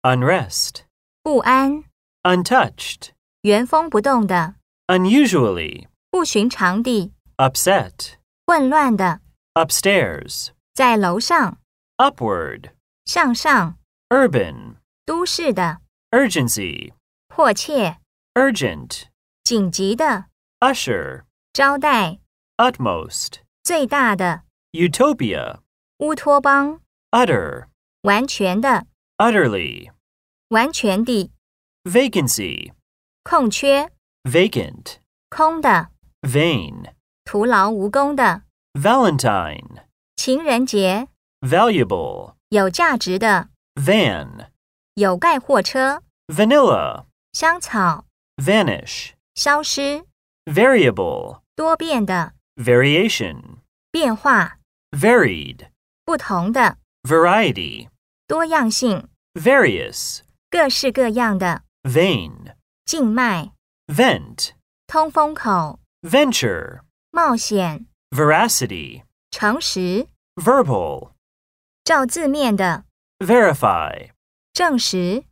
unrest, 不安， untouched, 原封不动的， unusually, 不寻常地， upset, 混乱的， upstairs, 在楼上， upward, 向上， urban, 都市的， urgency, 迫切， urgent, 紧急的， usher, 招待， utmost, 最大的， utopia, 乌托邦， utter, 完全的， utterly, 完全地， vacancy, 空缺， vacant, 空的， vain, 徒劳无功的， valentine, 情人节， valuable, 有价值的， van, 有盖货车， vanilla, 香草， vanish, 消失， variable, 多变的， variation, 变化， varied, 不同的， variety, 多样性， various, 各式各样的， vein, 静脉， vent, 通风口， venture, 冒险， veracity, 诚实， verbal, 照字面的， verify. 证实。